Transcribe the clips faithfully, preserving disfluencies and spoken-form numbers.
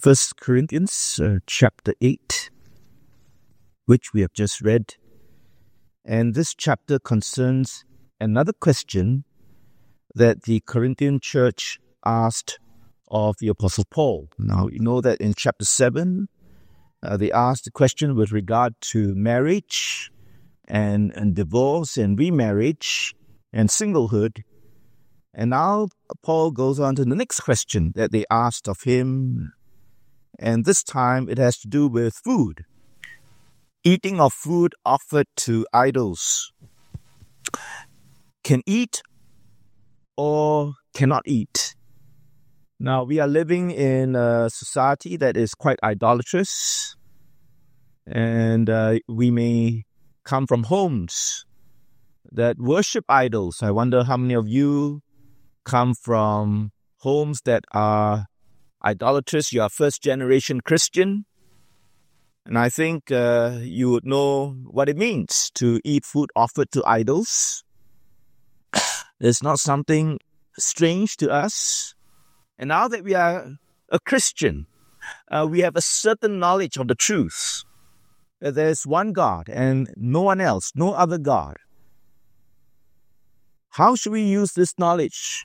First Corinthians uh, chapter eight, which we have just read. And this chapter concerns another question that the Corinthian church asked of the Apostle Paul. Now, you know that in chapter seven, uh, they asked the question with regard to marriage and, and divorce and remarriage and singlehood. And now Paul goes on to the next question that they asked of him. And this time it has to do with food. Eating of food offered to idols. Can eat or cannot eat. Now, we are living in a society that is quite idolatrous. And uh, we may come from homes that worship idols. I wonder how many of you come from homes that are idolatrous. You are first generation Christian. And I think uh, you would know what it means to eat food offered to idols. It's not something strange to us. And now that we are a Christian, uh, we have a certain knowledge of the truth. That there's one God and no one else, no other God. How should we use this knowledge?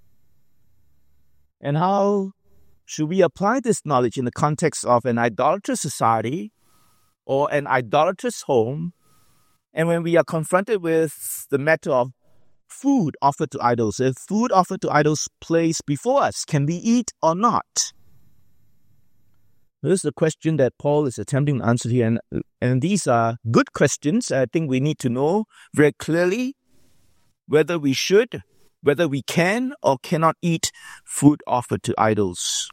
And how should we apply this knowledge in the context of an idolatrous society or an idolatrous home? And when we are confronted with the matter of food offered to idols, if food offered to idols placed before us, can we eat or not? This is the question that Paul is attempting to answer here. And, and these are good questions. I think we need to know very clearly whether we should, whether we can or cannot eat food offered to idols.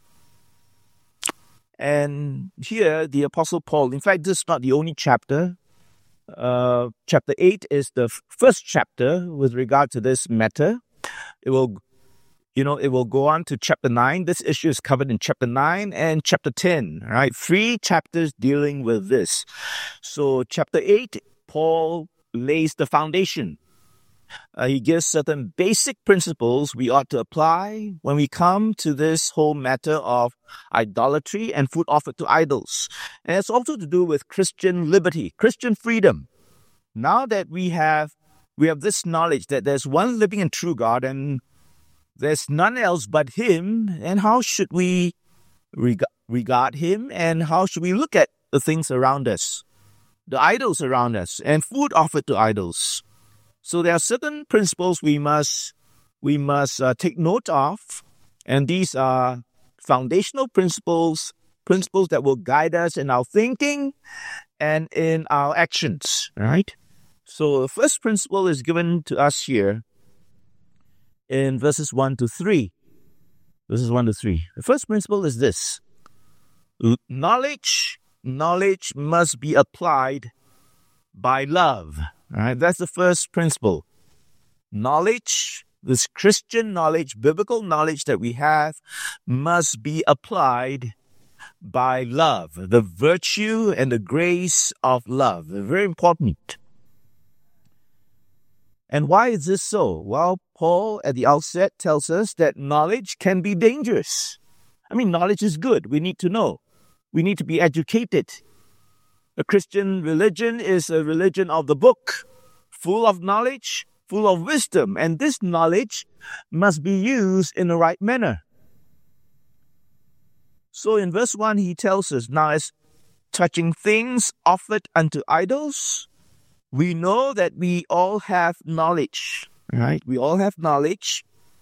And here, the Apostle Paul, in fact, this is not the only chapter. Uh, chapter eight is the f- first chapter with regard to this matter. It will, you know, it will go on to chapter nine. This issue is covered in chapter nine and chapter ten, right? Three chapters dealing with this. So chapter eight, Paul lays the foundation. Uh, he gives certain basic principles we ought to apply when we come to this whole matter of idolatry and food offered to idols. And it's also to do with Christian liberty, Christian freedom. Now that we have we have this knowledge that there's one living and true God and there's none else but Him, and how should we reg- regard Him, and how should we look at the things around us, the idols around us, and food offered to idols? So there are certain principles we must we must uh, take note of, and these are foundational principles, principles that will guide us in our thinking and in our actions, right? So the first principle is given to us here in verses one to three. Verses one to three. The first principle is this. Knowledge, knowledge must be applied by love. All right, that's the first principle. Knowledge, this Christian knowledge, biblical knowledge that we have, must be applied by love. The virtue and the grace of love. They're very important. And why is this so? Well, Paul at the outset tells us that knowledge can be dangerous. I mean, knowledge is good. We need to know. We need to be educated. A Christian religion is a religion of the book, full of knowledge, full of wisdom, and this knowledge must be used in the right manner. So in verse one, he tells us, now as touching things offered unto idols, we know that we all have knowledge, right? We all have knowledge.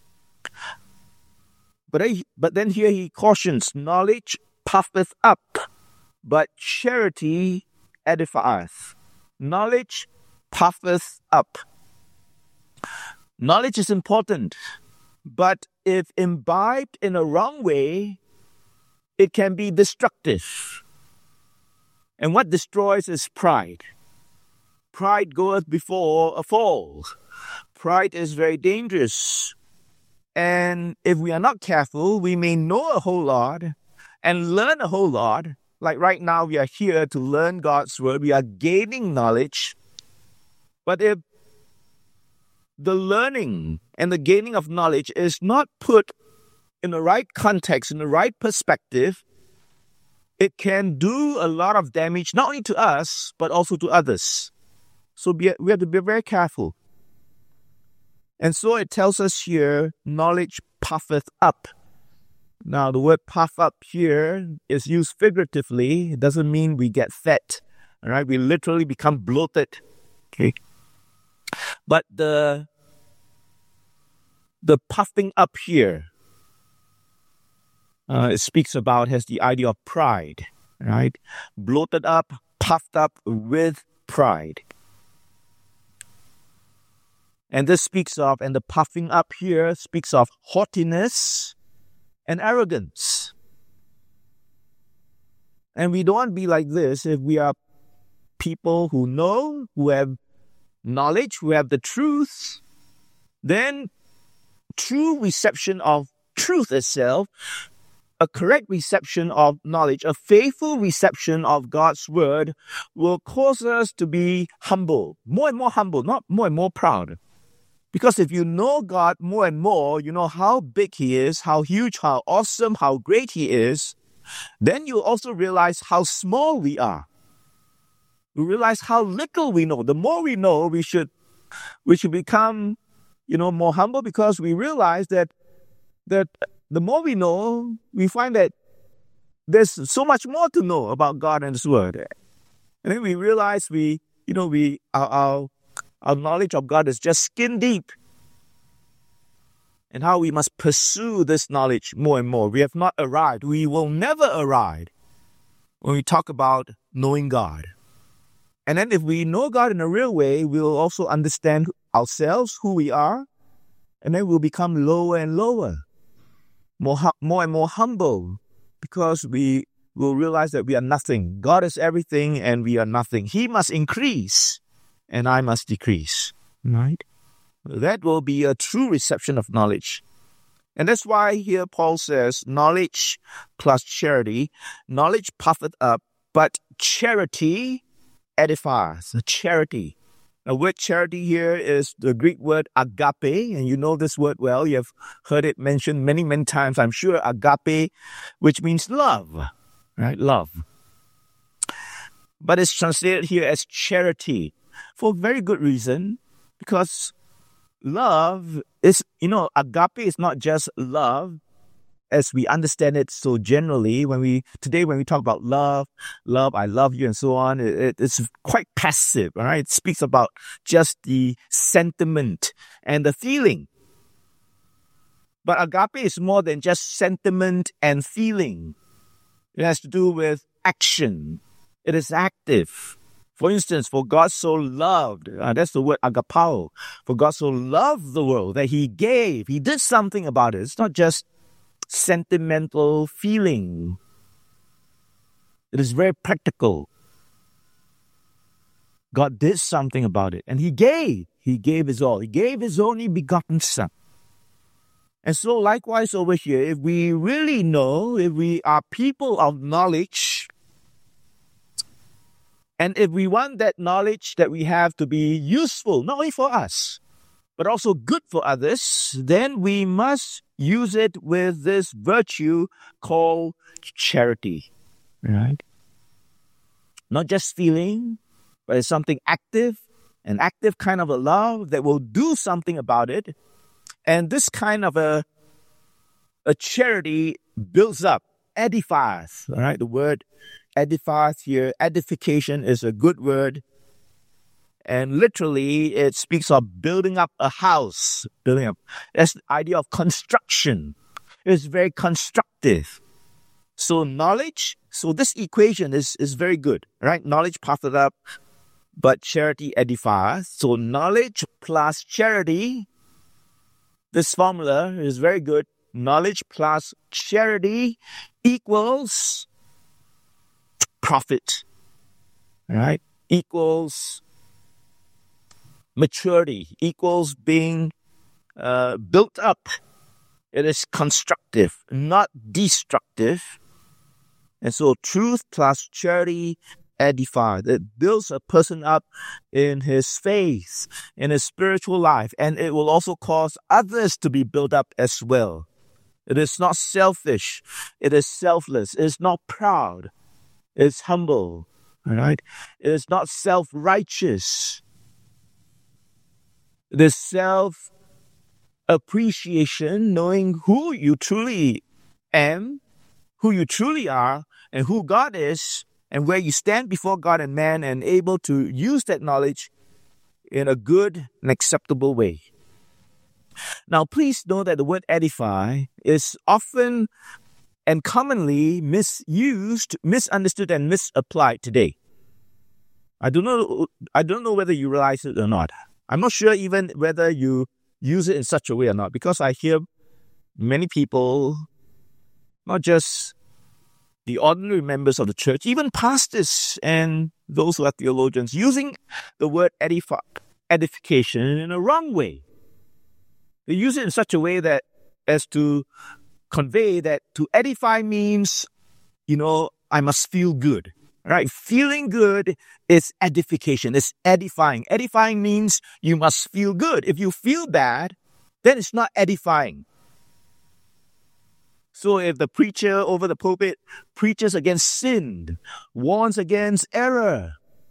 But, I, but then here he cautions, knowledge puffeth up, but charity edifieth. Knowledge puffeth up. Knowledge is important, but if imbibed in a wrong way, it can be destructive. And what destroys is pride. Pride goeth before a fall. Pride is very dangerous. And if we are not careful, we may know a whole lot and learn a whole lot. Like right now, we are here to learn God's word. We are gaining knowledge. But if the learning and the gaining of knowledge is not put in the right context, in the right perspective, it can do a lot of damage, not only to us, but also to others. So be, we have to be very careful. And so it tells us here, knowledge puffeth up. Now, the word puff up here is used figuratively. It doesn't mean we get fat. All right, we literally become bloated. Okay. But the, the puffing up here, uh, it speaks about, has the idea of pride. Right? Bloated up, puffed up with pride. And this speaks of, and the puffing up here speaks of haughtiness and arrogance. And we don't want to be like this if we are people who know, who have knowledge, who have the truth. Then true reception of truth itself, a correct reception of knowledge, a faithful reception of God's word will cause us to be humble, more and more humble, not more and more proud. Because if you know God more and more, you know how big He is, how huge, how awesome, how great He is, then you also realize how small we are. We realize how little we know. The more we know, we should we should become, you know, more humble, because we realize that that the more we know, we find that there's so much more to know about God and His Word. And then we realize we, you know, we our, our Our knowledge of God is just skin deep. And how we must pursue this knowledge more and more. We have not arrived. We will never arrive when we talk about knowing God. And then if we know God in a real way, we'll also understand ourselves, who we are. And then we'll become lower and lower. More, more and more humble. Because we will realize that we are nothing. God is everything and we are nothing. He must increase. And I must decrease, right? That will be a true reception of knowledge. And that's why here Paul says, knowledge plus charity. Knowledge puffeth up, but charity edifies. Charity. The word charity here is the Greek word agape, and you know this word well. You have heard it mentioned many, many times, I'm sure. Agape, which means love, right? Love. But it's translated here as charity. For a very good reason, because love is, you know, agape is not just love as we understand it so generally. When we, today when we talk about love, love, I love you and so on, it, it's quite passive, all right? It speaks about just the sentiment and the feeling. But agape is more than just sentiment and feeling. It has to do with action. It is active. For instance, for God so loved, uh, that's the word agapao. For God so loved the world that He gave. He did something about it. It's not just sentimental feeling. It is very practical. God did something about it. And He gave. He gave His all. He gave His only begotten Son. And so likewise over here, if we really know, if we are people of knowledge, and if we want that knowledge that we have to be useful, not only for us, but also good for others, then we must use it with this virtue called charity, right? Not just feeling, but it's something active, an active kind of a love that will do something about it. And this kind of a, a charity builds up, edifies, all right? The word edifies here, edification is a good word. And literally, it speaks of building up a house, building up. That's the idea of construction. It's very constructive. So knowledge, so this equation is, is very good, right? Knowledge puffed up, but charity edifies. So knowledge plus charity, this formula is very good. Knowledge plus charity equals profit, right? Equals maturity, equals being uh, built up. It is constructive, not destructive. And so truth plus charity edify. It builds a person up in his faith, in his spiritual life, and it will also cause others to be built up as well. It is not selfish. It is selfless. It is not proud. It's humble. All right? It is not self-righteous. It is self-appreciation, knowing who you truly am, who you truly are, and who God is, and where you stand before God and man, and able to use that knowledge in a good and acceptable way. Now, please know that the word edify is often and commonly misused, misunderstood, and misapplied today. I don't know, I don't know whether you realize it or not. I'm not sure even whether you use it in such a way or not, because I hear many people, not just the ordinary members of the church, even pastors and those who are theologians, using the word edify, edification in a wrong way. They use it in such a way that as to convey that to edify means, you know, I must feel good. Right? Feeling good is edification. It's edifying. Edifying means you must feel good. If you feel bad, then it's not edifying. So if the preacher over the pulpit preaches against sin, warns against error,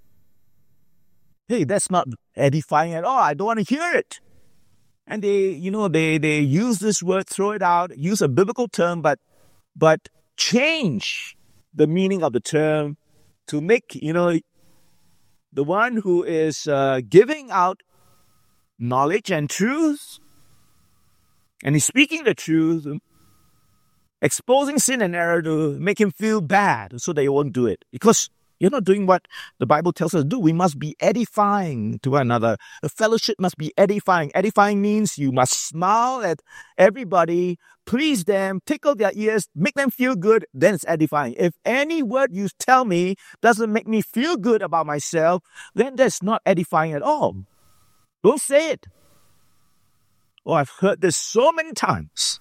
hey, that's not edifying at all. I don't want to hear it. And they, you know, they, they use this word, throw it out, use a biblical term, but, but change the meaning of the term to make, you know, the one who is uh, giving out knowledge and truth, and he's speaking the truth, exposing sin and error to make him feel bad so they won't do it. Because you're not doing what the Bible tells us to do. We must be edifying to one another. The fellowship must be edifying. Edifying means you must smile at everybody, please them, tickle their ears, make them feel good, then it's edifying. If any word you tell me doesn't make me feel good about myself, then that's not edifying at all. Don't say it. Oh, I've heard this so many times.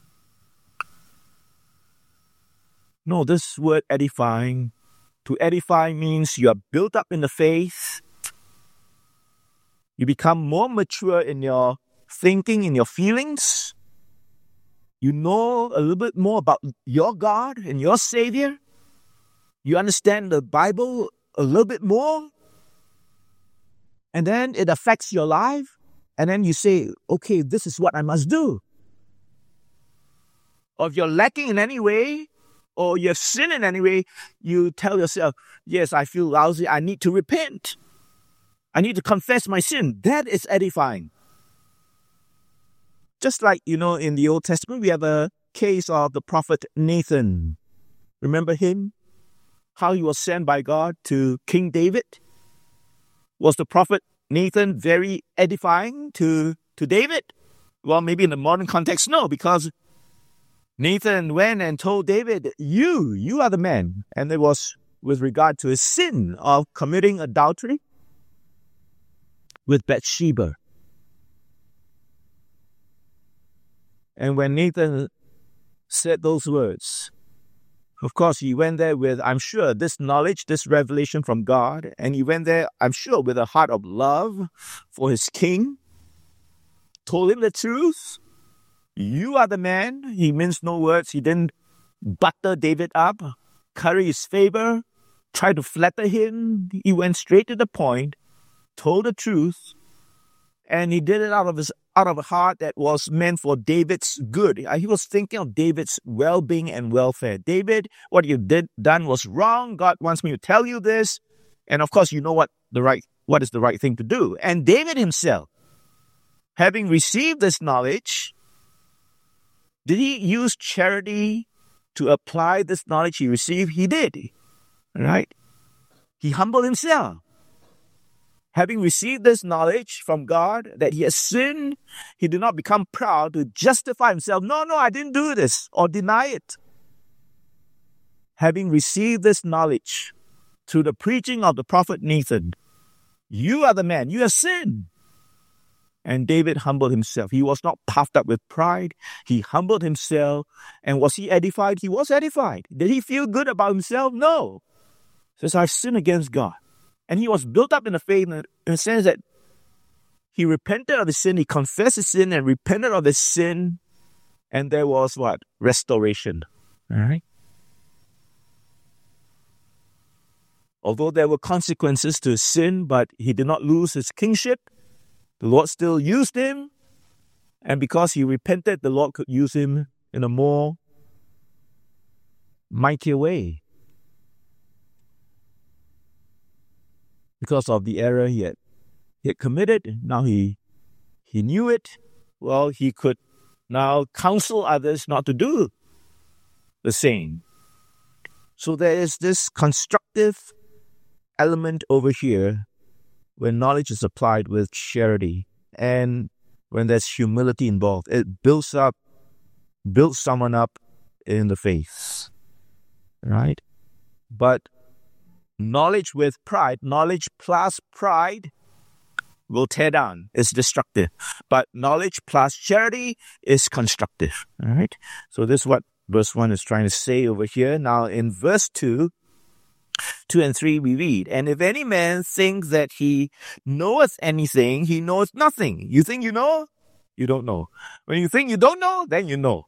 No, this word edifying, to edify means you are built up in the faith. You become more mature in your thinking, in your feelings. You know a little bit more about your God and your Savior. You understand the Bible a little bit more. And then it affects your life. And then you say, okay, this is what I must do. Or if you're lacking in any way, or you have sinned in any way, you tell yourself, yes, I feel lousy, I need to repent. I need to confess my sin. That is edifying. Just like, you know, in the Old Testament, we have a case of the prophet Nathan. Remember him? How he was sent by God to King David? Was the prophet Nathan very edifying to, to David? Well, maybe in the modern context, no, because Nathan went and told David, you, you are the man. And it was with regard to his sin of committing adultery with Bathsheba. And when Nathan said those words, of course, he went there with, I'm sure, this knowledge, this revelation from God. And he went there, I'm sure, with a heart of love for his king. Told him the truth. You are the man. He minced no words. He didn't butter David up, curry his favor, try to flatter him. He went straight to the point, told the truth, and he did it out of his out of a heart that was meant for David's good. He was thinking of David's well-being and welfare. David, what you did done was wrong. God wants me to tell you this, and of course, you know what the right what is the right thing to do. And David himself, having received this knowledge, did he use charity to apply this knowledge he received? He did. Right? He humbled himself. Having received this knowledge from God that he has sinned, he did not become proud to justify himself. No, no, I didn't do this, or deny it. Having received this knowledge through the preaching of the prophet Nathan, you are the man, you have sinned. And David humbled himself. He was not puffed up with pride. He humbled himself. And was he edified? He was edified. Did he feel good about himself? No. He says, I've sinned against God. And he was built up in the faith in the sense that he repented of his sin. He confessed his sin and repented of his sin. And there was what? Restoration. All right. Although there were consequences to his sin, but he did not lose his kingship. The Lord still used him. And because he repented, the Lord could use him in a more mightier way. Because of the error he had, he had committed, now he, he knew it. Well, he could now counsel others not to do the same. So there is this constructive element over here when knowledge is applied with charity and when there's humility involved. It builds up, builds someone up in the faith, right? But knowledge with pride, knowledge plus pride will tear down, is destructive. But knowledge plus charity is constructive, all right? So this is what verse one is trying to say over here. Now in verse two, two and three we read, and if any man thinks that he knoweth anything, he knows nothing. You think you know? You don't know. When you think you don't know, then you know.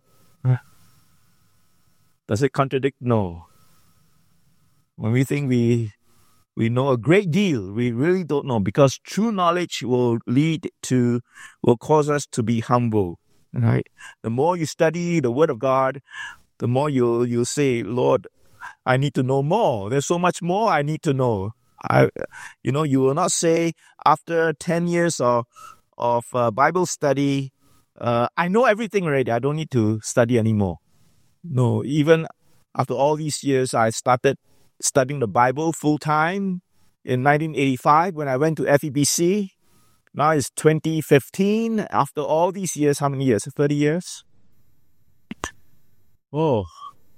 Does it contradict? No. When we think we we know a great deal, we really don't know, because true knowledge will lead to, will cause us to be humble, right? The more you study the Word of God, the more you'll, you'll say, Lord, I need to know more. There's so much more I need to know. I, you know, you will not say after ten years of, of uh, Bible study, uh, I know everything already. I don't need to study anymore. No, even after all these years, I started studying the Bible full-time in nineteen eighty-five when I went to F E B C. Now it's twenty fifteen. After all these years, how many years? thirty years? Oh,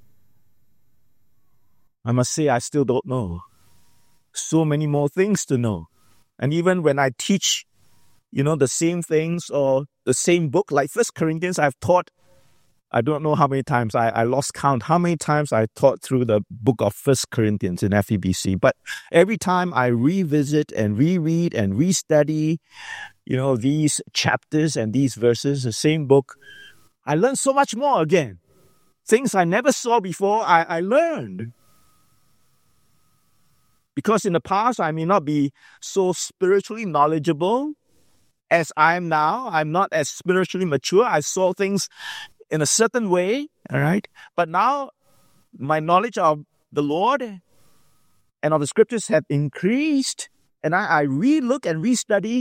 I must say I still don't know. So many more things to know. And even when I teach, you know, the same things or the same book, like First Corinthians, I've taught, I don't know how many times, I, I lost count how many times I taught through the book of First Corinthians in F E B C. But every time I revisit and reread and restudy, you know, these chapters and these verses, the same book, I learned so much more again. Things I never saw before, I, I learned. Because in the past, I may not be so spiritually knowledgeable as I am now. I'm not as spiritually mature. I saw things in a certain way, all right? But now, my knowledge of the Lord and of the scriptures have increased, and I, I re-look and re-study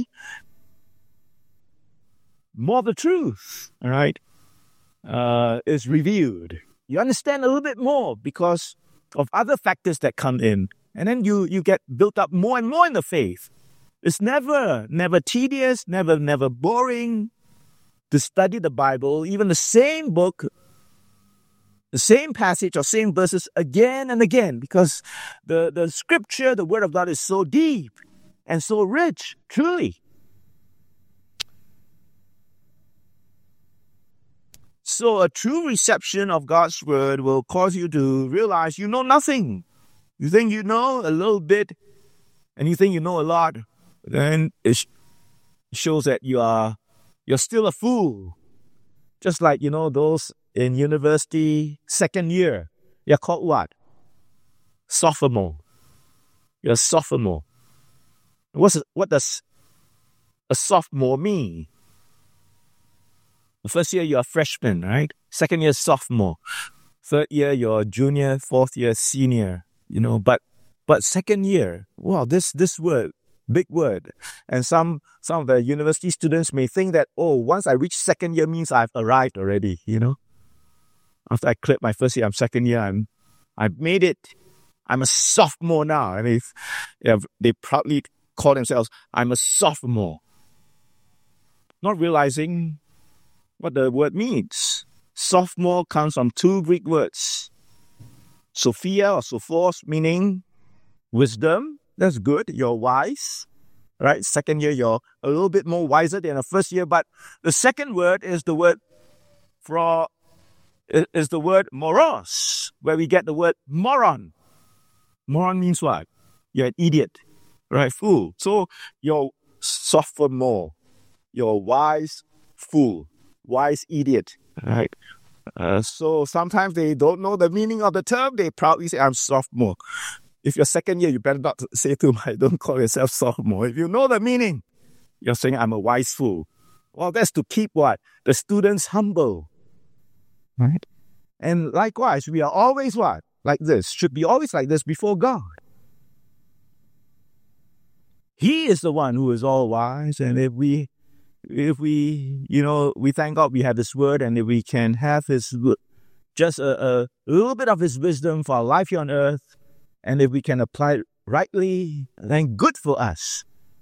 more of the truth, all right, uh, is revealed. You understand a little bit more because of other factors that come in, and then you, you get built up more and more in the faith. It's never, never tedious, never, never boring to study the Bible, even the same book, the same passage or same verses again and again, because the, the scripture, the Word of God is so deep and so rich, truly. So a true reception of God's Word will cause you to realize you know nothing. You think you know a little bit and you think you know a lot, then it sh- shows that you are You're still a fool. Just like, you know, those in university second year. You're called what? Sophomore. You're a sophomore. What's, what does a sophomore mean? The first year, you're a freshman, right? Second year, sophomore. Third year, you're a junior. Fourth year, senior. You know, but but second year, wow, this this word, big word. And some some of the university students may think that, oh, once I reach second year means I've arrived already, you know. After I cleared my first year, I'm second year, I'm, I've made it. I'm a sophomore now. And they, yeah, they proudly call themselves, I'm a sophomore. Not realizing what the word means. Sophomore comes from two Greek words. Sophia or sophos, meaning wisdom. That's good. You're wise, right? Second year, you're a little bit more wiser than the first year. But the second word is the word for is the word moros, where we get the word moron. Moron means what? You're an idiot, right? Fool. So you're sophomore. You're wise fool, wise idiot, right? Uh, so sometimes they don't know the meaning of the term. They proudly say, I'm sophomore. If you're second year, you better not say too much. Don't call yourself sophomore. If you know the meaning, you're saying, I'm a wise fool. Well, that's to keep what? The students humble. Right? And likewise, we are always what? Like this. Should be always like this before God. He is the one who is all wise. And if we, if we, you know, we thank God we have His word, and if we can have His, just a, a little bit of His wisdom for our life here on earth, and if we can apply it rightly, then good for us.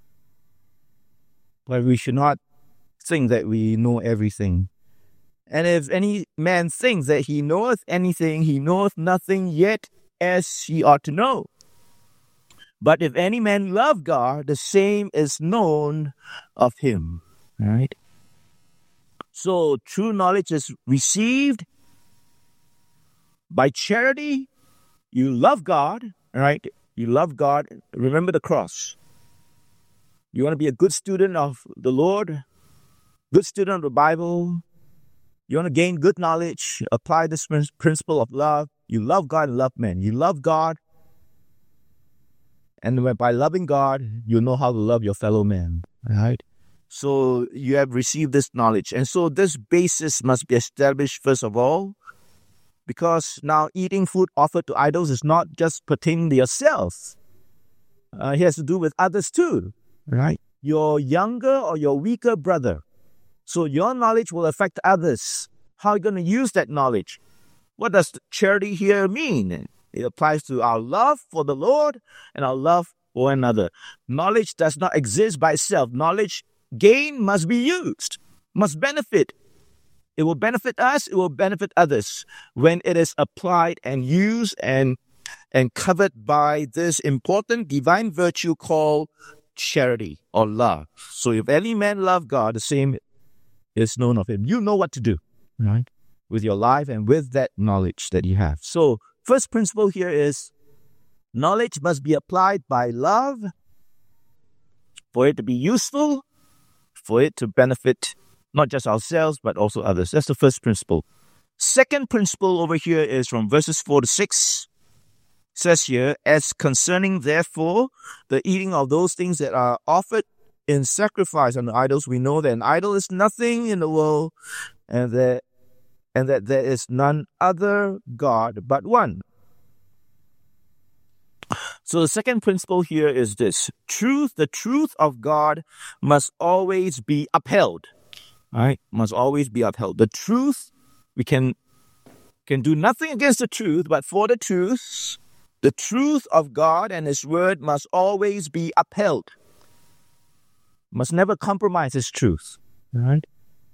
But we should not think that we know everything. And if any man thinks that he knoweth anything, he knoweth nothing yet as he ought to know. But if any man love God, the same is known of him. All right? So true knowledge is received by charity. You love God, all right? You love God. Remember the cross. You want to be a good student of the Lord, good student of the Bible. You want to gain good knowledge, apply this principle of love. You love God and love men. You love God, and by loving God, you know how to love your fellow man. All right? So you have received this knowledge. And so this basis must be established first of all, because now eating food offered to idols is not just pertaining to yourself. Uh, it has to do with others too. Right? Your younger or your weaker brother. So your knowledge will affect others. How are you going to use that knowledge? What does charity here mean? It applies to our love for the Lord and our love for another. Knowledge does not exist by itself. Knowledge gain must be used, must benefit. It will benefit us, it will benefit others when it is applied and used and, and covered by this important divine virtue called charity or love. So if any man love God, the same is known of him. You know what to do, right? With your life and with that knowledge that you have. So first principle here is knowledge must be applied by love for it to be useful, for it to benefit not just ourselves, but also others. That's the first principle. Second principle over here is from verses four to six. It says here, as concerning therefore the eating of those things that are offered in sacrifice unto idols, we know that an idol is nothing in the world, and that and that there is none other God but one. So the second principle here is this: truth, the truth of God must always be upheld. All right, must always be upheld. The truth, we can can do nothing against the truth, but for the truth, the truth of God and His word must always be upheld. Must never compromise His truth. All right?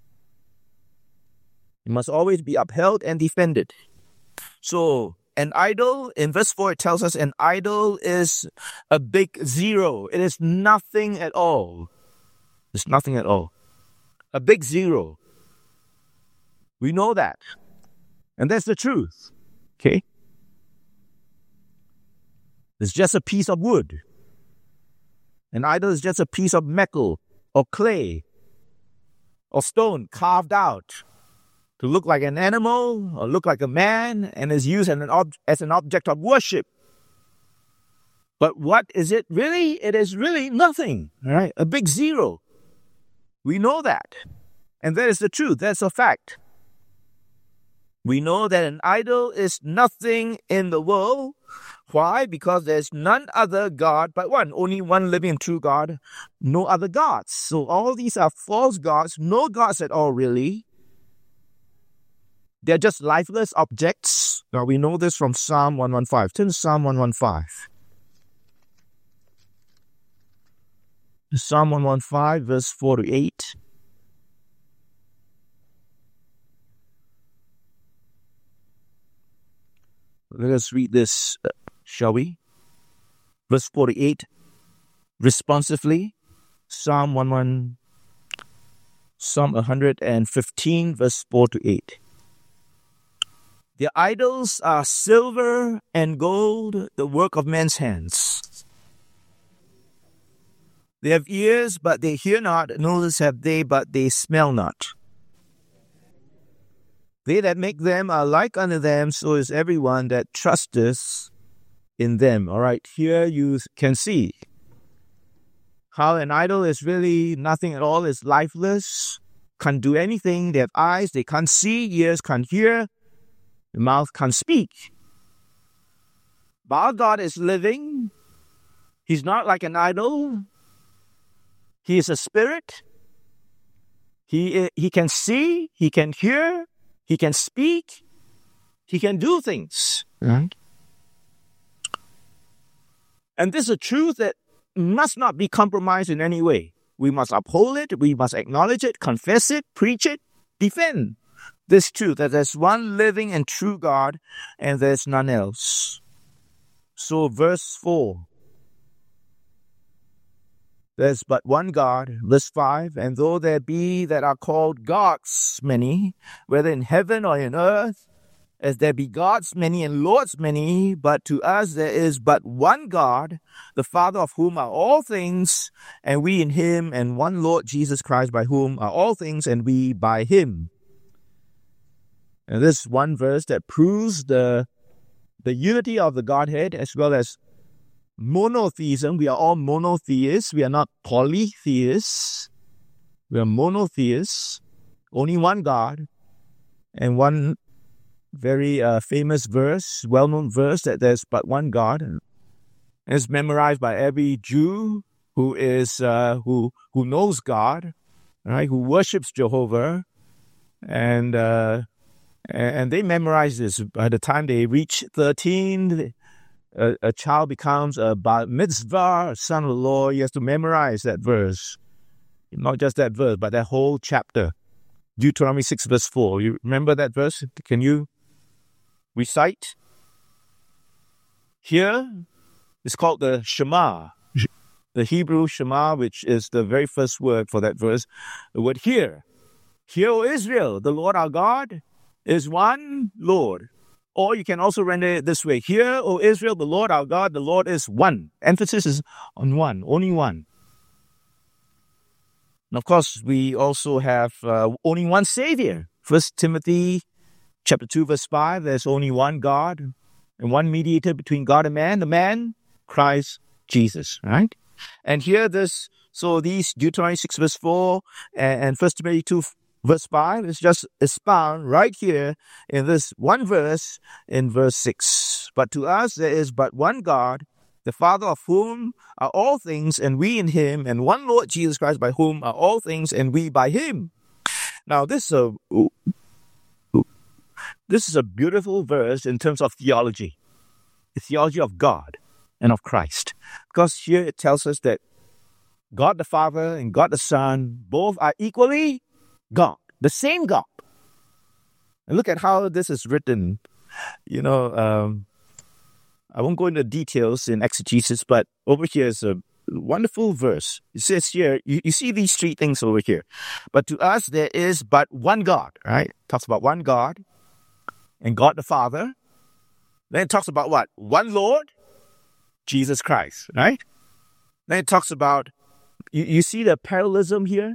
It must always be upheld and defended. So, an idol, in verse four, it tells us an idol is a big zero. It is nothing at all. It's nothing at all. A big zero. We know that. And that's the truth. Okay? It's just a piece of wood. An idol is just a piece of metal or clay or stone carved out to look like an animal or look like a man, and is used as an, ob- as an object of worship. But what is it really? It is really nothing. All right? A big zero. We know that. And that is the truth. That's a fact. We know that an idol is nothing in the world. Why? Because there's none other God but one. Only one living and true God. No other gods. So all these are false gods. No gods at all, really. They're just lifeless objects. Now we know this from Psalm one fifteen. Turn to Psalm one fifteen. Psalm one fifteen, verse four to eight. Let us read this, uh, shall we? Verse forty-eight, responsively, Psalm one one, Psalm one fifteen, verse four to eight. Their idols are silver and gold, the work of men's hands. They have ears, but they hear not. Noses have they, but they smell not. They that make them are like unto them, so is everyone that trusteth in them. All right, here you can see how an idol is really nothing at all. It's lifeless, can't do anything. They have eyes, they can't see, ears can't hear, the mouth can't speak. But our God is living. He's not like an idol. He is a spirit. He, he can see, he can hear, he can speak, he can do things. Right? And this is a truth that must not be compromised in any way. We must uphold it, we must acknowledge it, confess it, preach it, defend this truth that there's one living and true God and there's none else. So verse four. There's but one God, verse five, and though there be that are called gods many, whether in heaven or in earth, as there be gods many and lords many, but to us there is but one God, the Father of whom are all things, and we in him, and one Lord Jesus Christ, by whom are all things, and we by him. And this one verse that proves the, the unity of the Godhead as well as monotheism. We are all monotheists. We are not polytheists. We are monotheists. Only one God. And one very uh, famous verse, well-known verse, that there's but one God. And it's memorized by every Jew who is uh, who who knows God, right? Who worships Jehovah, and uh, and they memorize this. By the time they reach thirteen. A, a child becomes a bar mitzvah, a son of the Lord. He has to memorize that verse. Not just that verse, but that whole chapter. Deuteronomy six verse four. You remember that verse? Can you recite? Here, it's called the Shema. The Hebrew Shema, which is the very first word for that verse. The word hear. Hear, O Israel, the Lord our God is one Lord. Or you can also render it this way. Hear, O Israel, the Lord our God, the Lord is one. Emphasis is on one, only one. And of course, we also have uh, only one Savior. First Timothy chapter two, verse five, there's only one God and one mediator between God and man, the man, Christ Jesus, right? And here this, so these Deuteronomy six, verse four, and, and First Timothy two, verse five is just expound right here in this one verse in verse six. But to us there is but one God, the Father of whom are all things, and we in him, and one Lord Jesus Christ, by whom are all things, and we by him. Now this is a, this is a beautiful verse in terms of theology, the theology of God and of Christ. Because here it tells us that God the Father and God the Son both are equally God, the same God. And look at how this is written. You know, um, I won't go into details in exegesis, but over here is a wonderful verse. It says here, you, you see these three things over here. But to us, there is but one God, right? It talks about one God and God the Father. Then it talks about what? One Lord, Jesus Christ, right? Then it talks about, you, you see the parallelism here?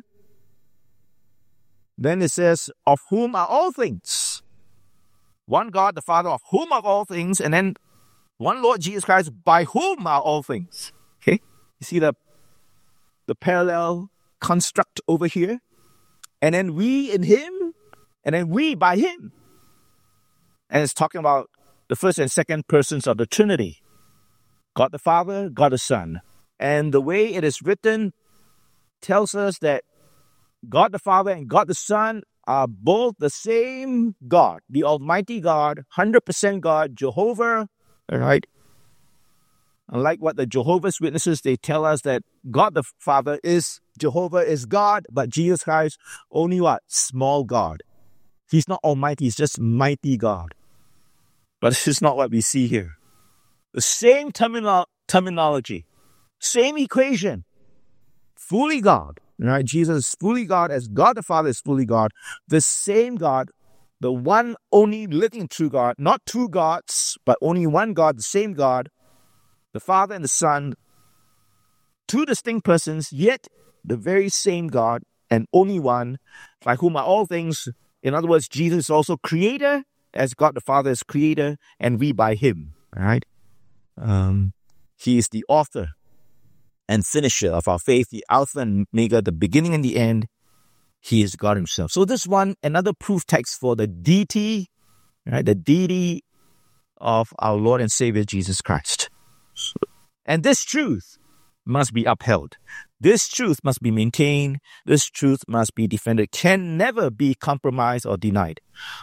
Then it says, of whom are all things. One God, the Father, of whom are all things, and then one Lord Jesus Christ, by whom are all things. Okay? You see the, the parallel construct over here? And then we in him, and then we by him. And it's talking about the first and second persons of the Trinity. God the Father, God the Son. And the way it is written tells us that God the Father and God the Son are both the same God, the Almighty God, one hundred percent God, Jehovah, right? Unlike what the Jehovah's Witnesses, they tell us that God the Father is, Jehovah is God, but Jesus Christ only what? Small God. He's not Almighty, he's just mighty God. But this is not what we see here. The same terminal, terminology, same equation, fully God. Right? Jesus is fully God as God the Father is fully God. The same God, the one only living true God, not two gods, but only one God, the same God, the Father and the Son, two distinct persons, yet the very same God and only one, by whom are all things. In other words, Jesus is also creator, as God the Father is creator, and we by him. Right? Um, he is the author and finisher of our faith, the Alpha and Omega, the beginning and the end. He is God himself. So this one, another proof text for the deity, right? The deity of our Lord and Savior Jesus Christ. And this truth must be upheld. This truth must be maintained. This truth must be defended. Can never be compromised or denied.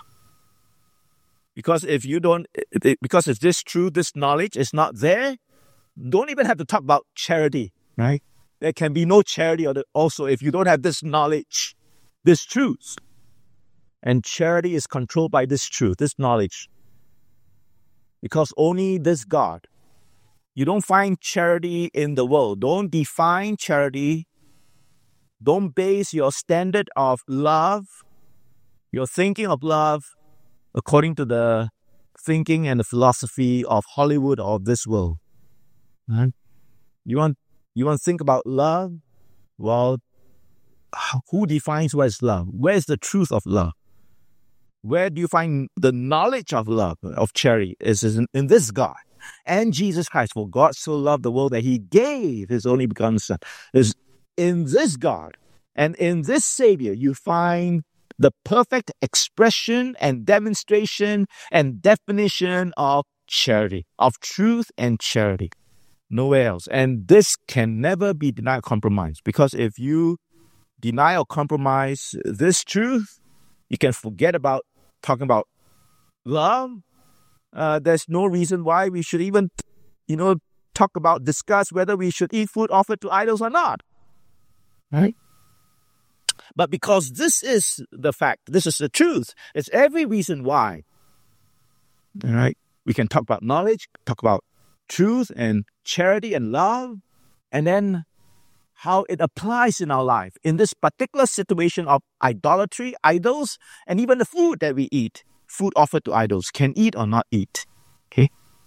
Because if you don't, because if this truth, this knowledge is not there, don't even have to talk about charity, right? There can be no charity also if you don't have this knowledge, this truth. And charity is controlled by this truth, this knowledge. Because only this God. You don't find charity in the world. Don't define charity. Don't base your standard of love, your thinking of love, according to the thinking and the philosophy of Hollywood or of this world. Right? You want you want to think about love? Well, who defines what is love? Where is the truth of love? Where do you find the knowledge of love, of charity? Is in, in this God and Jesus Christ. For God so loved the world that he gave his only begotten Son. Is in this God and in this Savior you find the perfect expression and demonstration and definition of charity, of truth and charity. Nowhere else. And this can never be denied or compromised. Because if you deny or compromise this truth, you can forget about talking about love. Uh, there's no reason why we should even, you know, talk about, discuss whether we should eat food offered to idols or not. Right? But because this is the fact, this is the truth, it's every reason why. All right? We can talk about knowledge, talk about truth and charity and love, and then how it applies in our life in this particular situation of idolatry, idols, and even the food that we eat, food offered to idols, can eat or not eat. Okay?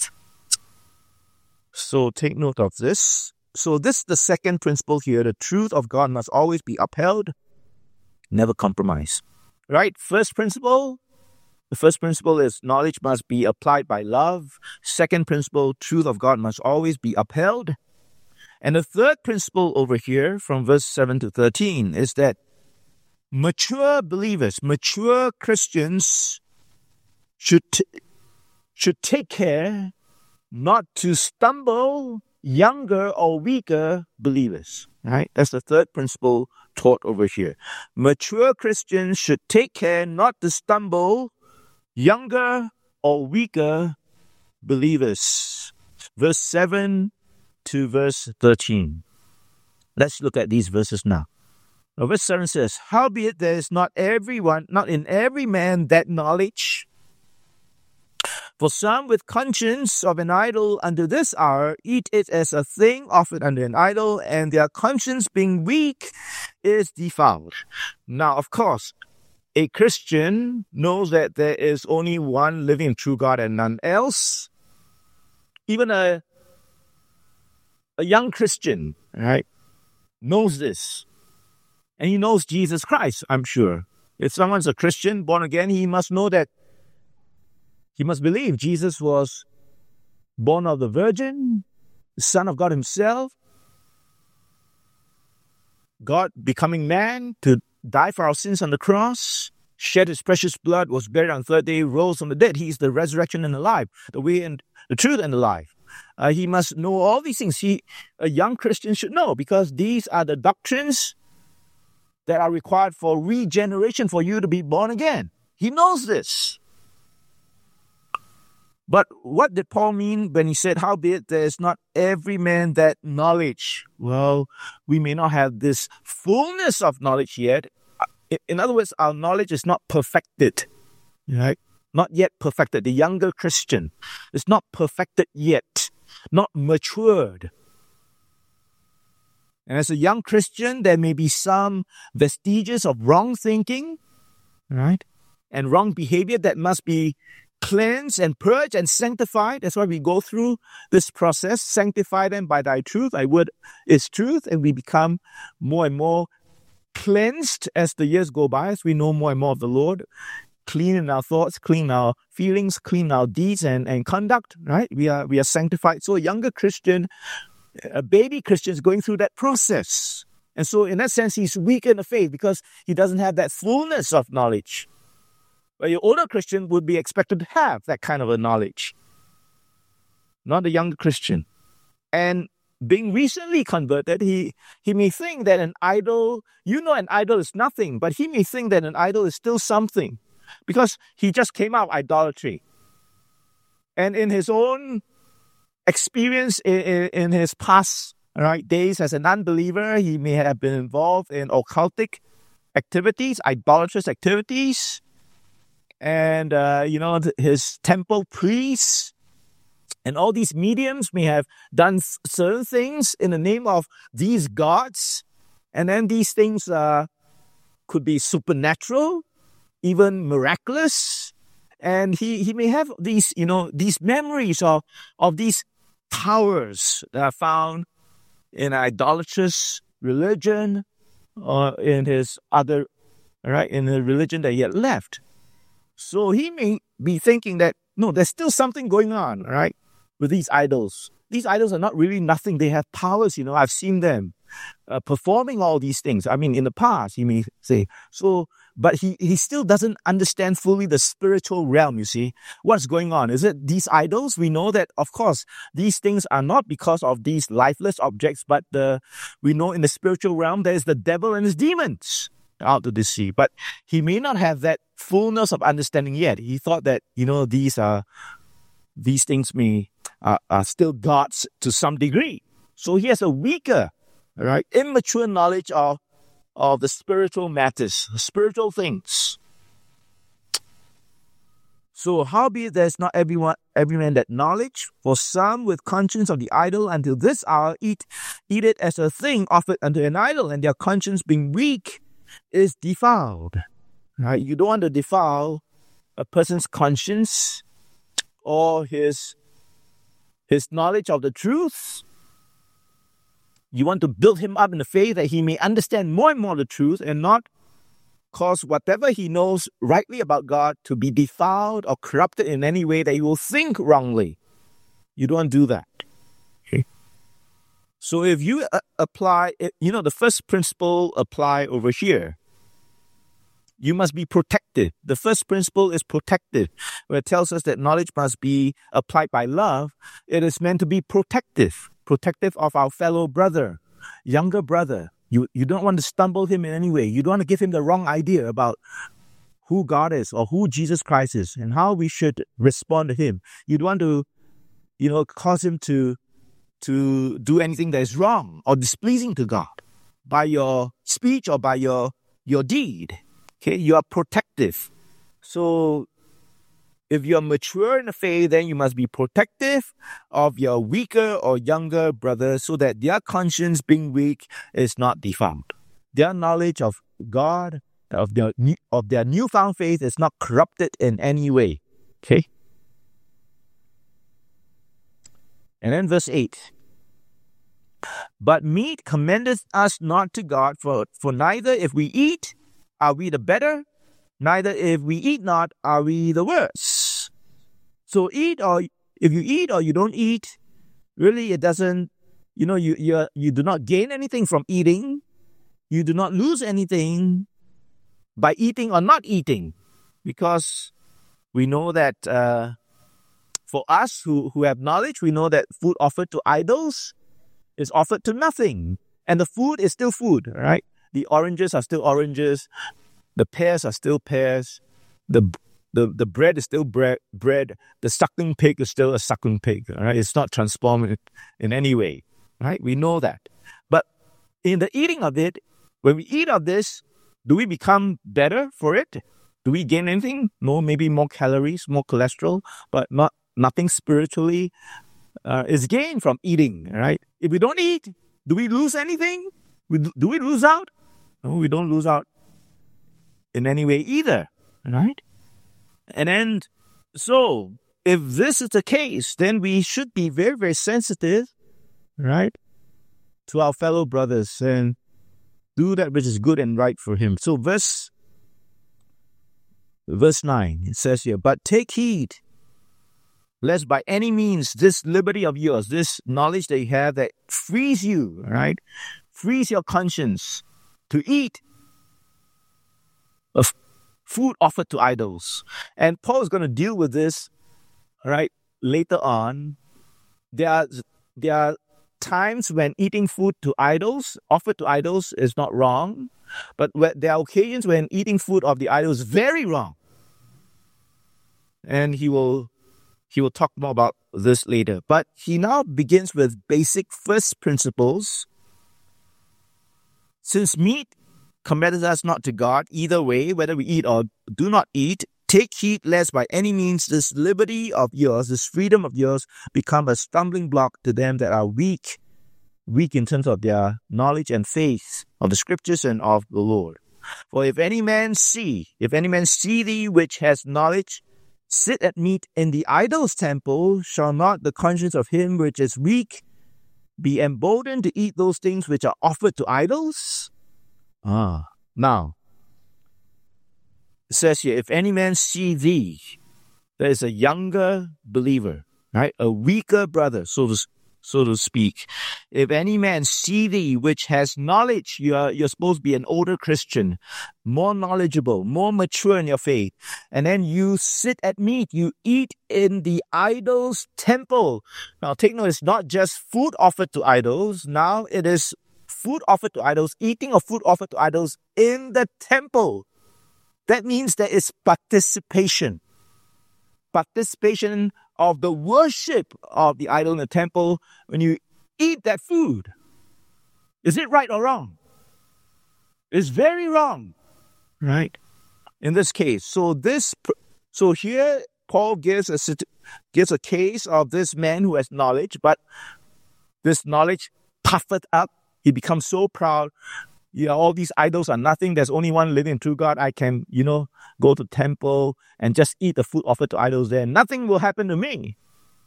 So take note of this. So this is the second principle here. The truth of God must always be upheld, never compromise. Right? First principle. The first principle is knowledge must be applied by love. Second principle, truth of God must always be upheld. And the third principle over here from verse seven to thirteen is that mature believers, mature Christians should, t- should take care not to stumble younger or weaker believers. Right? That's the third principle taught over here. Mature Christians should take care not to stumble younger or weaker believers. Verse seven to verse thirteen. Let's look at these verses now. Now verse seven says, howbeit there is not everyone, not in every man that knowledge. For some with conscience of an idol unto this hour eat it as a thing offered unto an idol, and their conscience being weak is defiled. Now, of course, a Christian knows that there is only one living and true God and none else. Even a, a young Christian, right, knows this. And he knows Jesus Christ, I'm sure. If someone's a Christian, born again, he must know that he must believe Jesus was born of the Virgin, the Son of God himself, God becoming man to died for our sins on the cross, shed his precious blood, was buried on the third day, rose from the dead. He is the resurrection and the life, the way and the truth and the life. Uh, he must know all these things. He, a young Christian should know, because these are the doctrines that are required for regeneration, for you to be born again. He knows this. But what did Paul mean when he said, howbeit there is not every man that knowledge? Well, we may not have this fullness of knowledge yet. In other words, our knowledge is not perfected, right? Not yet perfected. The younger Christian is not perfected yet, not matured. And as a young Christian, there may be some vestiges of wrong thinking, right? And wrong behavior that must be cleansed and purged and sanctified. That's why we go through this process. Sanctify them by thy truth. Thy word is truth. And we become more and more cleansed as the years go by, as we know more and more of the Lord. clean in our thoughts, clean in our feelings, clean in our deeds and, and conduct, right? We are we are sanctified. So a younger Christian, a baby Christian is going through that process. And so in that sense, he's weak in the faith because he doesn't have that fullness of knowledge. But your older Christian would be expected to have that kind of a knowledge, not a younger Christian. And being recently converted, he, he may think that an idol, you know an idol is nothing, but he may think that an idol is still something because he just came out of idolatry. And in his own experience in, in, in his past right, days as an unbeliever, he may have been involved in occultic activities, idolatrous activities, and, uh, you know, his temple priests and all these mediums may have done certain things in the name of these gods. And then these things uh, could be supernatural, even miraculous. And he, he may have these, you know, these memories of, of these powers that are found in idolatrous religion or in his other, right, in the religion that he had left. So he may be thinking that, no, there's still something going on, right, with these idols. These idols are not really nothing. They have powers, you know. I've seen them uh, performing all these things. I mean, in the past, he may say. So, but he, he still doesn't understand fully the spiritual realm, you see. What's going on? Is it these idols? We know that, of course, these things are not because of these lifeless objects, but the, we know in the spiritual realm, there's the devil and his demons out to deceive. But he may not have that fullness of understanding yet. He thought that, you know, these are, these things may, uh, are still gods to some degree. So he has a weaker, right, immature knowledge of of the spiritual matters, spiritual things. So howbeit there is not everyone, every man that knowledge, for some with conscience of the idol until this hour eat, eat it as a thing offered unto an idol, and their conscience being weak is defiled. Right? You don't want to defile a person's conscience or his, his knowledge of the truth. You want to build him up in the faith that he may understand more and more the truth and not cause whatever he knows rightly about God to be defiled or corrupted in any way that he will think wrongly. You don't do that. Okay? So if you uh, apply, you know, the first principle apply over here. You must be protective. The first principle is protective. Where it tells us that knowledge must be applied by love, it is meant to be protective. Protective of our fellow brother, younger brother. You, you don't want to stumble him in any way. You don't want to give him the wrong idea about who God is or who Jesus Christ is and how we should respond to him. You don't want to, you know, cause him to, to do anything that is wrong or displeasing to God by your speech or by your, your deed. Okay, you are protective. So if you're mature in the faith, then you must be protective of your weaker or younger brother so that their conscience being weak is not defiled. Their knowledge of God, of their, of their newfound faith is not corrupted in any way. Okay? And then verse eight. But meat commendeth us not to God, for, for neither if we eat are we the better, neither if we eat not are we the worse. So eat or if you eat or you don't eat, really it doesn't, you know, you you you do not gain anything from eating. You do not lose anything by eating or not eating, because we know that uh, for us who, who have knowledge, we know that food offered to idols is offered to nothing. And the food is still food, right? The oranges are still oranges. The pears are still pears. The the, the bread is still bread, bread. The suckling pig is still a suckling pig, right? It's not transformed in any way, right? We know that. But in the eating of it, when we eat of this, do we become better for it? Do we gain anything? No, maybe more calories, more cholesterol, but not nothing spiritually uh, is gained from eating, right? If we don't eat, do we lose anything? We, do we lose out? No, we don't lose out in any way either, right? And then, so, if this is the case, then we should be very, very sensitive, right, to our fellow brothers and do that which is good and right for him. So verse verse nine, it says here, but take heed, lest by any means this liberty of yours, this knowledge that you have that frees you, right? Frees your conscience to eat of food offered to idols. And Paul is going to deal with this, right, later on. There are, there are times when eating food to idols, offered to idols, is not wrong. But there are occasions when eating food of the idols is very wrong. And he will he will talk more about this later. But he now begins with basic first principles. Since meat commendeth us not to God, either way, whether we eat or do not eat, take heed lest by any means this liberty of yours, this freedom of yours, become a stumbling block to them that are weak, weak in terms of their knowledge and faith of the scriptures and of the Lord. For if any man see, if any man see thee which has knowledge, sit at meat in the idol's temple, shall not the conscience of him which is weak be emboldened to eat those things which are offered to idols? Ah, now, it says here, if any man see thee, there is a younger believer, right? A weaker brother, so to, so to speak. If any man see thee, which has knowledge, you are, you're supposed to be an older Christian, more knowledgeable, more mature in your faith. And then you sit at meat, you eat in the idol's temple. Now take note, it's not just food offered to idols. Now it is food offered to idols, eating of food offered to idols in the temple. That means there is participation. Participation of the worship of the idol in the temple when you eat that food. Is it right or wrong? It's very wrong, right? In this case, so this, so here Paul gives a gives a case of this man who has knowledge, but this knowledge puffeth up. He becomes so proud. Yeah, all these idols are nothing. There's only one living true God. I can, you know, go to temple and just eat the food offered to idols there. Nothing will happen to me.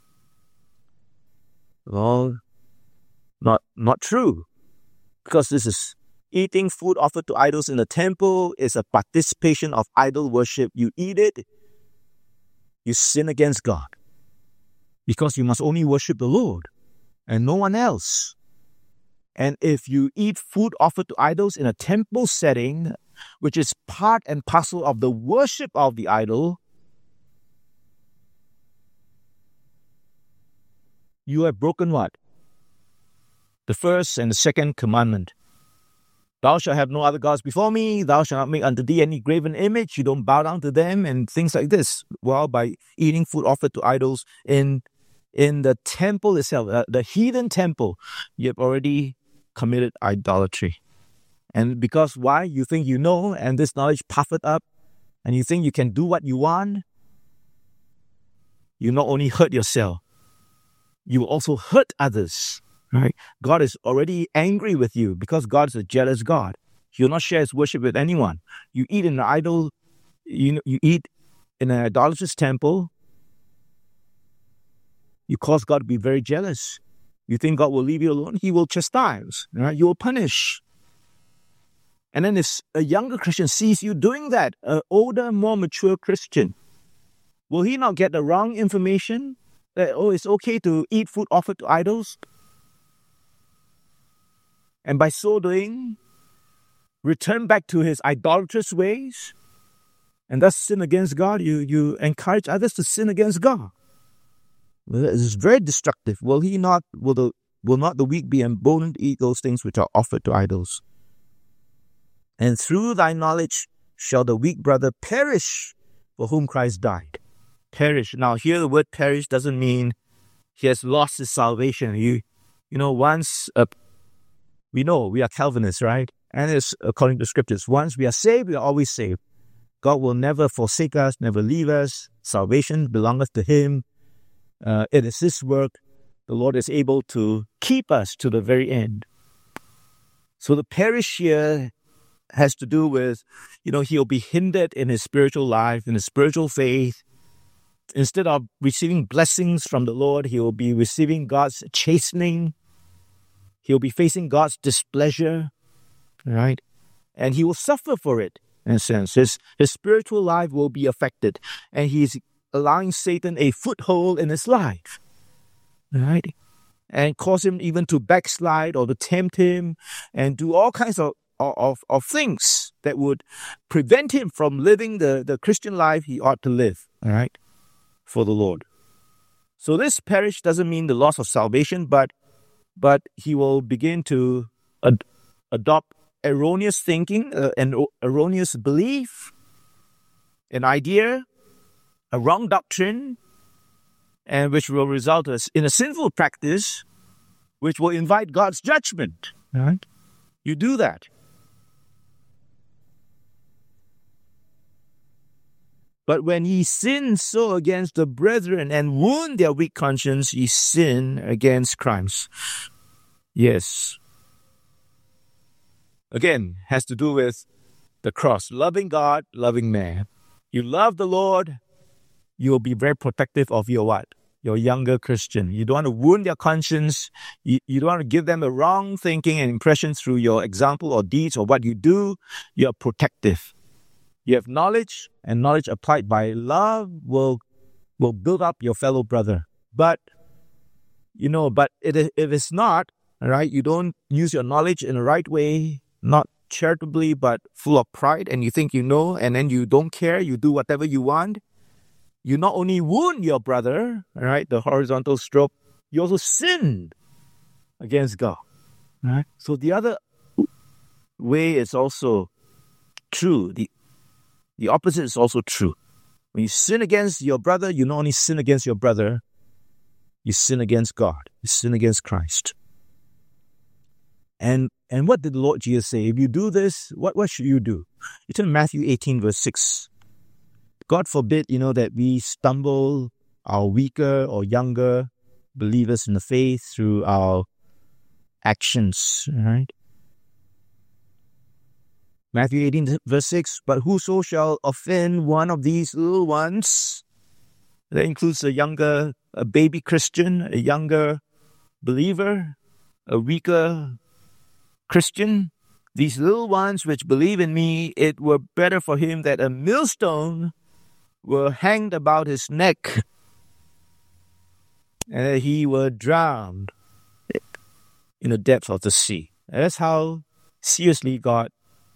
Well, not not true. Because this is eating food offered to idols in the temple is a participation of idol worship. You eat it, you sin against God. Because you must only worship the Lord and no one else. And if you eat food offered to idols in a temple setting, which is part and parcel of the worship of the idol, you have broken what? The first and the second commandment. Thou shalt have no other gods before me. Thou shalt not make unto thee any graven image. You don't bow down to them and things like this. Well, by eating food offered to idols in, in the temple itself, uh, the heathen temple, you have already committed idolatry. And because why? You think you know, and this knowledge puffeth up, and you think you can do what you want, you not only hurt yourself, you will also hurt others. Right? God is already angry with you because God is a jealous God. He will not share his worship with anyone. You eat in an idol, you know, you eat in an idolatrous temple, you cause God to be very jealous. You think God will leave you alone? He will chastise. Right? You will punish. And then if a younger Christian sees you doing that, an older, more mature Christian, will he not get the wrong information? That, oh, it's okay to eat food offered to idols? And by so doing, return back to his idolatrous ways, and thus sin against God. You, you encourage others to sin against God. Well, it is very destructive. Will he not, will the, will not the weak be emboldened to eat those things which are offered to idols? And through thy knowledge shall the weak brother perish for whom Christ died. Perish. Now here the word perish doesn't mean he has lost his salvation. You, you know, once, uh, we know we are Calvinists, right? And it's according to scriptures. Once we are saved, we are always saved. God will never forsake us, never leave us. Salvation belongeth to him. Uh, it is his work. The Lord is able to keep us to the very end. So the perish here has to do with, you know, he'll be hindered in his spiritual life, in his spiritual faith. Instead of receiving blessings from the Lord, he will be receiving God's chastening. He'll be facing God's displeasure, right? And he will suffer for it. in a sense. His, his spiritual life will be affected, and he's allowing Satan a foothold in his life, right? And cause him even to backslide or to tempt him and do all kinds of, of, of things that would prevent him from living the, the Christian life he ought to live, all right, for the Lord. So this perish doesn't mean the loss of salvation, but but he will begin to ad- adopt erroneous thinking, uh, an erroneous belief, an idea, a wrong doctrine, and which will result in a sinful practice, which will invite God's judgment. Right? You do that. But when ye sin so against the brethren and wound their weak conscience, ye sin against Christ. Yes. Again, has to do with the cross. Loving God, loving man. You love the Lord, you will be very protective of your what? Your younger Christian. You don't want to wound their conscience. You, you don't want to give them a wrong thinking and impression through your example or deeds or what you do. You're protective. You have knowledge, and knowledge applied by love will will build up your fellow brother. But, you know, but it, if it's not, all right, you don't use your knowledge in the right way, not charitably, but full of pride, and you think you know, and then you don't care, you do whatever you want, you not only wound your brother, all right, the horizontal stroke, you also sin against God. All right? So the other way is also true. The The opposite is also true. When you sin against your brother, you not only sin against your brother, you sin against God. You sin against Christ. And and what did the Lord Jesus say? If you do this, what, what should you do? You turn Matthew eighteen, verse six. God forbid, you know, that we stumble our weaker or younger believers in the faith through our actions, right? Matthew eighteen, verse six, but whoso shall offend one of these little ones, that includes a younger, a baby Christian, a younger believer, a weaker Christian, these little ones which believe in me, it were better for him that a millstone were hanged about his neck, and that he were drowned in the depth of the sea. And that's how seriously God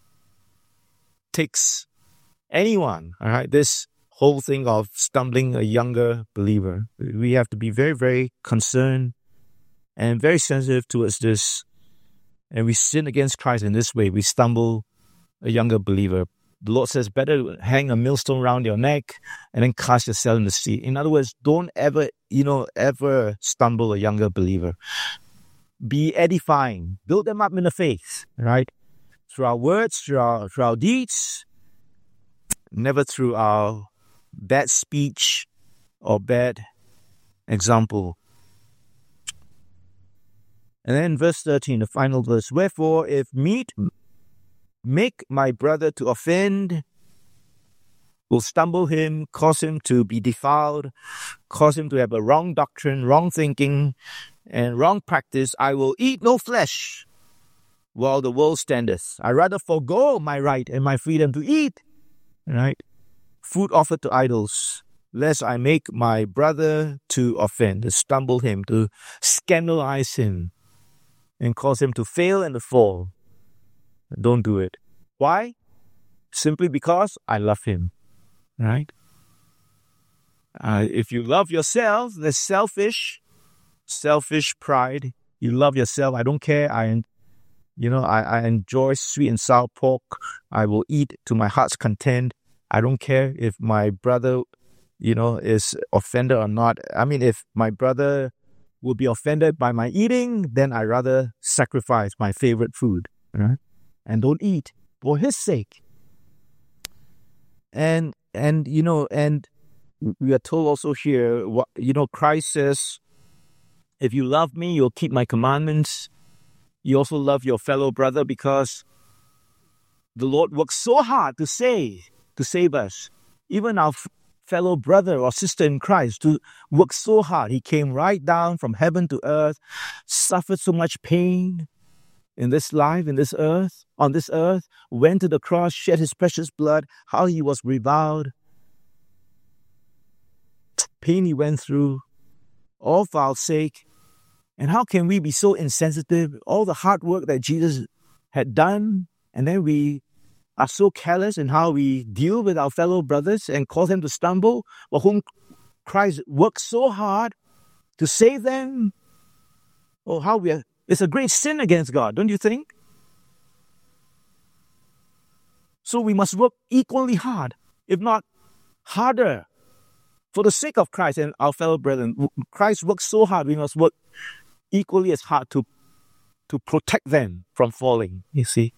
takes anyone, all right, this whole thing of stumbling a younger believer. We have to be very, very concerned and very sensitive towards this. And we sin against Christ in this way. We stumble a younger believer. The Lord says, better hang a millstone around your neck and then cast yourself in the sea. In other words, don't ever, you know, ever stumble a younger believer. Be edifying. Build them up in the faith, right? Through our words, through our, through our deeds, never through our bad speech or bad example. And then verse thirteen, the final verse. Wherefore, if meat make my brother to offend, will stumble him, cause him to be defiled, cause him to have a wrong doctrine, wrong thinking, and wrong practice, I will eat no flesh while the world standeth. I rather forego my right and my freedom to eat, right, food offered to idols, lest I make my brother to offend, to stumble him, to scandalize him, and cause him to fail and to fall. Don't do it. Why? Simply because I love him, right? Uh, if you love yourself, that's selfish, selfish pride. You love yourself. I don't care. I You know, I, I enjoy sweet and sour pork. I will eat to my heart's content. I don't care if my brother, you know, is offended or not. I mean, if my brother will be offended by my eating, then I rather sacrifice my favorite food, right? And don't eat for his sake. And, and you know, and we are told also here, what, you know, Christ says, if you love me, you'll keep my commandments. You also love your fellow brother, because the Lord works so hard to save, to save us. Even our f- fellow brother or sister in Christ, to work so hard. He came right down from heaven to earth, suffered so much pain, in this life, in this earth, on this earth, went to the cross, shed his precious blood, how he was reviled, pain he went through, all for our sake. And how can we be so insensitive? All the hard work that Jesus had done, and then we are so careless in how we deal with our fellow brothers and cause them to stumble, for whom Christ worked so hard to save them. Oh, how we are, it's a great sin against God, don't you think? So we must work equally hard, if not harder, for the sake of Christ and our fellow brethren. Christ worked so hard, we must work equally as hard to, to protect them from falling, you see.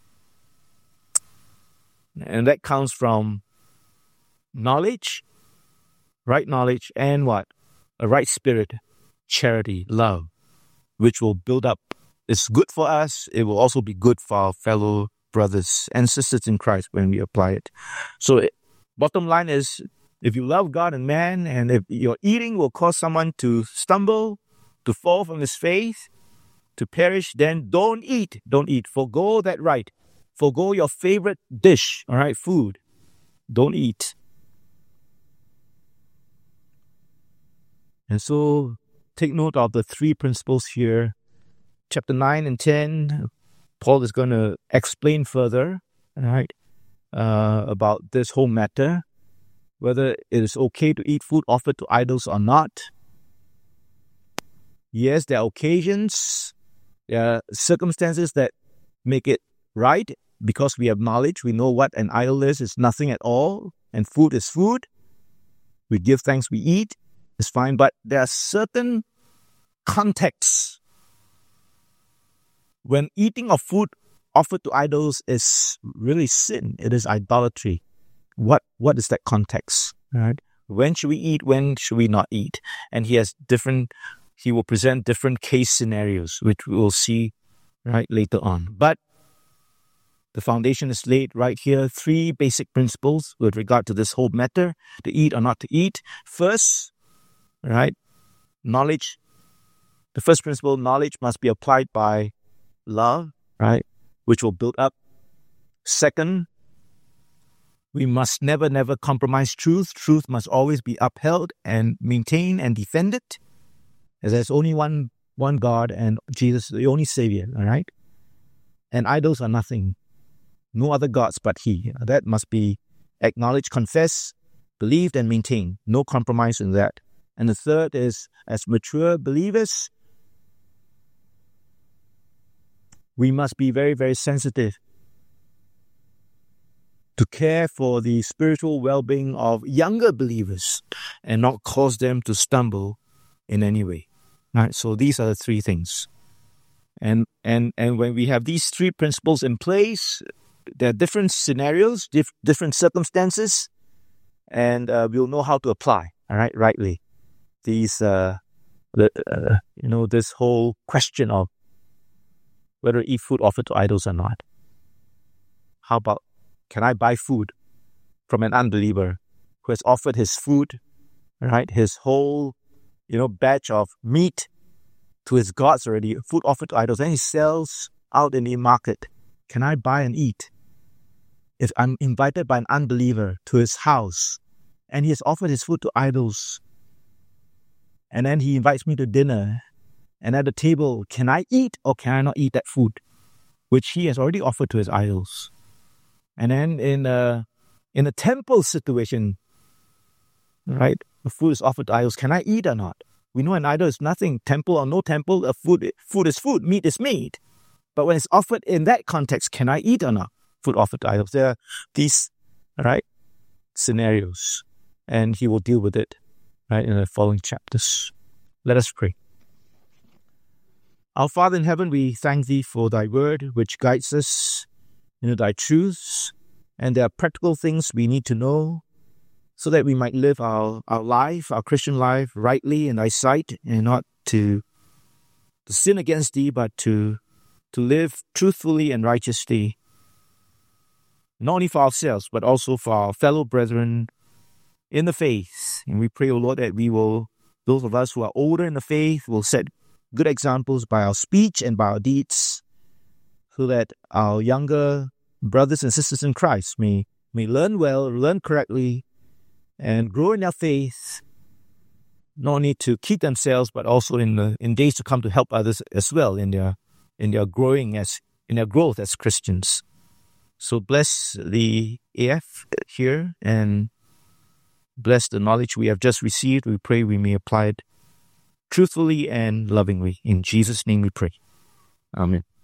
And that comes from knowledge, right knowledge, and what? A right spirit, charity, love, which will build up. It's good for us. It will also be good for our fellow brothers and sisters in Christ when we apply it. So it, bottom line is, if you love God and man, and if your eating will cause someone to stumble, to fall from his faith, to perish, then don't eat. Don't eat. Forgo that right. Forgo your favorite dish, all right, food. Don't eat. And so take note of the three principles here. Chapter nine and ten, Paul is going to explain further, all right, uh, about this whole matter, whether it is okay to eat food offered to idols or not. Yes, there are occasions, there are circumstances that make it right, because we have knowledge. We know what an idol is. It's nothing at all. And food is food. We give thanks, we eat. It's fine. But there are certain contexts when eating of food offered to idols is really sin. It is idolatry. What What is that context? Right? When should we eat? When should we not eat? And he has different, he will present different case scenarios, which we will see right later on. But the foundation is laid right here. Three basic principles with regard to this whole matter, to eat or not to eat. First, right, knowledge. The first principle, knowledge must be applied by love, right, which will build up. Second, we must never, never compromise truth. Truth must always be upheld and maintained and defended, as there's only one, one God and Jesus, the only Savior, all right? And idols are nothing. No other gods but He. That must be acknowledged, confessed, believed, and maintained. No compromise in that. And the third is, as mature believers, we must be very, very sensitive to care for the spiritual well-being of younger believers and not cause them to stumble in any way. Right? So these are the three things. And and and when we have these three principles in place, there are different scenarios, diff- different circumstances, and uh, we'll know how to apply, all right, rightly. These, uh, the, uh, you know, this whole question of whether to eat food offered to idols or not. How about, can I buy food from an unbeliever who has offered his food, right, his whole, you know, batch of meat to his gods already, food offered to idols, and he sells out in the market? Can I buy and eat? If I'm invited by an unbeliever to his house and he has offered his food to idols, and then he invites me to dinner, and at the table, can I eat or can I not eat that food which he has already offered to his idols? And then in a, in a temple situation, right, the food is offered to idols, can I eat or not? We know an idol is nothing. Temple or no temple, a food, food is food, meat is meat. But when it's offered in that context, can I eat or not? Food offered to idols. There are these, right, scenarios, and he will deal with it, right, in the following chapters. Let us pray. Our Father in heaven, we thank Thee for Thy word, which guides us into Thy truths, and there are practical things we need to know so that we might live our, our life, our Christian life, rightly in Thy sight, and not to, to sin against Thee, but to to live truthfully and righteously, not only for ourselves, but also for our fellow brethren in the faith. And we pray, O Lord, that we will, those of us who are older in the faith, will set good examples by our speech and by our deeds, so that our younger brothers and sisters in Christ may, may learn well, learn correctly, and grow in their faith, not only to keep themselves, but also in the in days to come to help others as well in their in their growing as in their growth as Christians. So bless the A F here and bless the knowledge we have just received. We pray we may apply it truthfully and lovingly. In Jesus' name we pray. Amen.